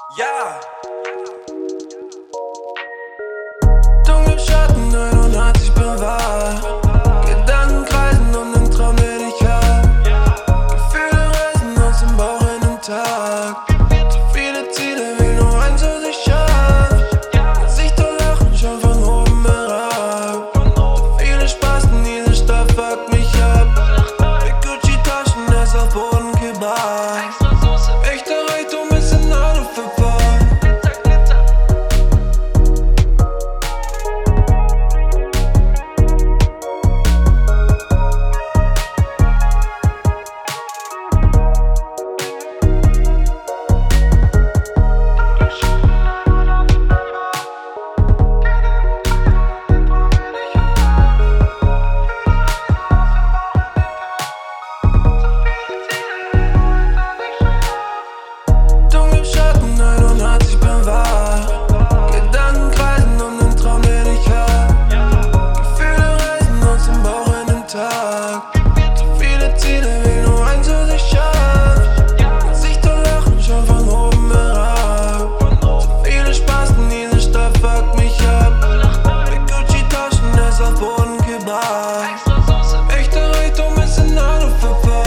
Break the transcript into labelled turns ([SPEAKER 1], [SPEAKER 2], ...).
[SPEAKER 1] Ja,
[SPEAKER 2] Dunkle Schatten, 89 bin wach. Gedanken kreisen um den Traum, den ich hab. Gefühle reißen aus dem Bauch in den Tag. Zu viele Ziele, will nur eins, was ich schaff. Gesichter lachen schon von oben herab. Zu viele Spasten, diese Stadt fuckt mich ab. Mit Gucci-Taschen, er ist auf Boden Kebab. Echter Reichtum ist in Alu verpackt. Dunkle Schatten, 89 bin wach. Gedanken kreisen um den Traum, den ich hab. Gefühle reißen aus dem Bauch in den Tag. Zu viele Ziele, will nur eins, was ich schaff. Gesichter lachen schon von oben herab. Zu viele Spasten, diese Stadt fuckt mich ab. Mit Gucci-Taschen, er ist auf Boden Kebab. Echter Reichtum ist in Alu verpackt.